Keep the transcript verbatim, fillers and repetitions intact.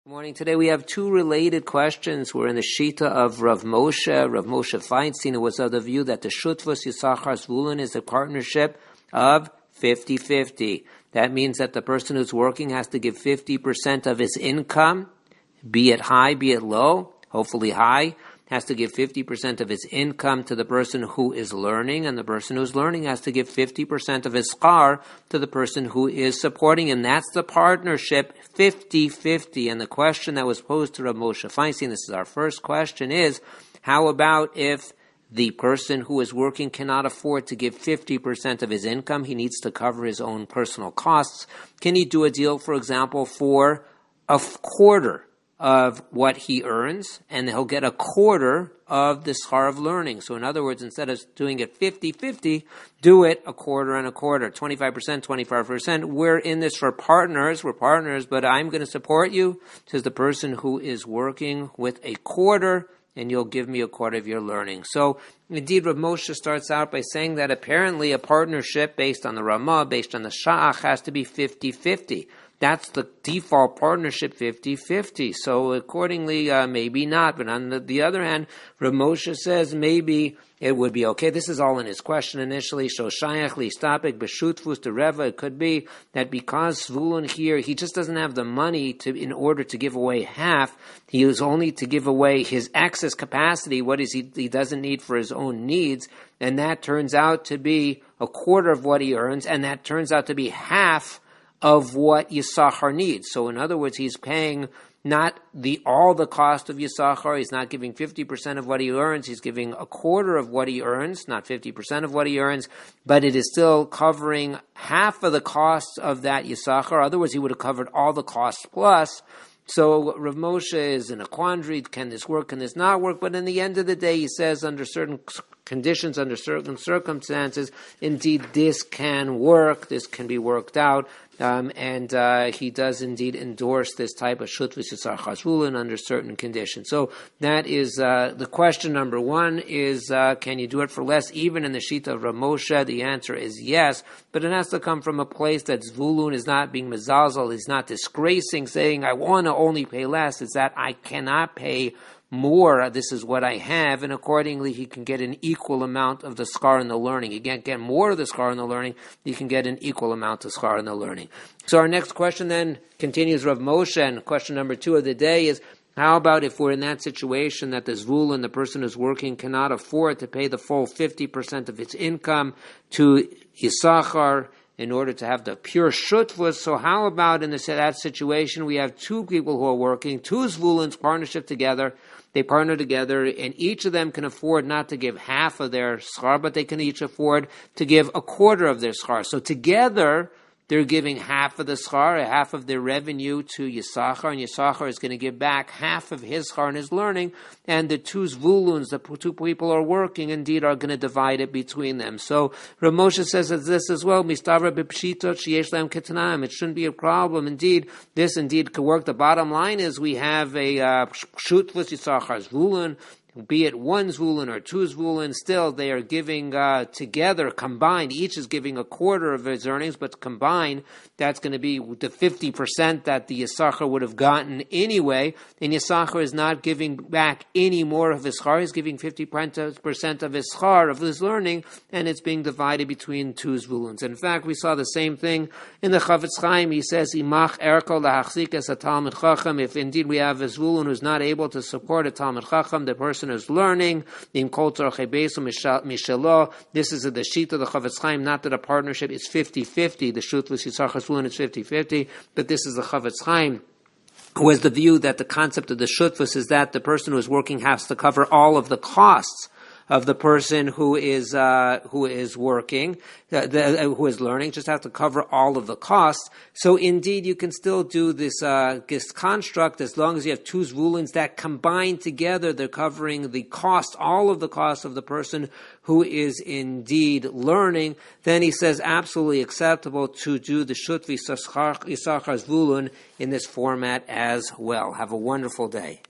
Good morning. Today we have two related questions. We're in the Shita of Rav Moshe. Rav Moshe Feinstein, who was of the view that the Shutvus Yisachar Zvulun is a partnership of fifty-fifty. That means that the person who's working has to give fifty percent of his income, be it high, be it low, hopefully high, has to give fifty percent of his income to the person who is learning, and the person who's learning has to give fifty percent of his schar to the person who is supporting him. That's the partnership, fifty-fifty. And the question that was posed to Rav Moshe Feinstein, this is our first question, is how about if the person who is working cannot afford to give fifty percent of his income? He needs to cover his own personal costs. Can he do a deal, for example, for a quarter of what he earns, and he'll get a quarter of the schar of learning? So in other words, instead of doing it fifty-fifty, do it a quarter and a quarter, twenty-five percent, twenty-five percent. We're in this for partners, we're partners, but I'm going to support you, says the person who is working, with a quarter, and you'll give me a quarter of your learning. So indeed, Rav Moshe starts out by saying that apparently a partnership based on the Ramah, based on the Sha'ach, has to be fifty-fifty. That's the default partnership, fifty-fifty. So accordingly, uh, maybe not. But on the, the other hand, Rav Moshe says maybe it would be okay. This is all in his question initially. Shoshayach listapik b'shutvus to Reva. It could be that because Zvulun here, he just doesn't have the money to in order to give away half. He is only to give away his excess capacity. What is he? He doesn't need for his own needs, and that turns out to be a quarter of what he earns, and that turns out to be half of what Yisachar needs. So in other words, he's paying not the all the cost of Yisachar. He's not giving fifty percent of what he earns. He's giving a quarter of what he earns, not fifty percent of what he earns, but it is still covering half of the costs of that Yisachar. Otherwise, he would have covered all the costs plus. So Rav Moshe is in a quandary. Can this work? Can this not work? But in the end of the day, he says under certain conditions, under certain circumstances, indeed this can work. This can be worked out. Um, and uh, he does indeed endorse this type of Shutvus Yisachar Zvulun under certain conditions. So that is uh, the question number one is, uh, can you do it for less? Even in the Shita of Rav Moshe, the answer is yes, but it has to come from a place that Zvulun is not being mezalzel, he's not disgracing, saying, I want to only pay less. It's that I cannot pay more, this is what I have, and accordingly he can get an equal amount of the schar in the learning. He can't get more of the schar in the learning, he can get an equal amount of schar in the learning. So our next question then continues Rav Moshe, and question number two of the day is, how about if we're in that situation that the Zvulun, the person who's working, cannot afford to pay the full fifty percent of its income to Yisachar in order to have the pure Shutvus? So how about in this, that situation we have two people who are working, two Zvulun's partnership together, they partner together, and each of them can afford not to give half of their schar, but they can each afford to give a quarter of their schar. So together, they're giving half of the schar, half of their revenue to Yisachar, and Yisachar is going to give back half of his schar and his learning, and the two Zvuluns, the two people are working, indeed are going to divide it between them. So Rav Moshe says this as well, Mistavra b'pshitot sheyesh lahem ketanam. It shouldn't be a problem. Indeed, this indeed could work. The bottom line is we have a uh, Shutvus Yisachar Zvulun, be it one Zvulun or two Zvulun, still they are giving uh, together, combined, each is giving a quarter of his earnings, but combined, that's going to be the fifty percent that the Yisachar would have gotten anyway, and Yisachar is not giving back any more of his schar, he's giving fifty percent of his schar, of his learning, and it's being divided between two Zvuluns. In fact, we saw the same thing in the Chavetz Chaim. He says, Imach erko lahachzik es a Talmud Chacham. If indeed we have a Zvulun who's not able to support a Talmud Chacham, the person is learning, in kol tzorchei beiso mishelo. This is a, the sheet of the Chavetz Chaim, not that a partnership is fifty-fifty, the Shutvus Yisachar Zvulun is fifty-fifty, but this is the Chavetz Chaim, who has the view that the concept of the Shutvus is that the person who is working has to cover all of the costs of the person who is uh, who is working, uh, the, uh, who is learning, just have to cover all of the costs. So indeed, you can still do this, uh, this construct as long as you have two Zvulins that combine together, they're covering the cost, all of the costs of the person who is indeed learning. Then he says absolutely acceptable to do the Shutvus Yisachar Zvulun in this format as well. Have a wonderful day.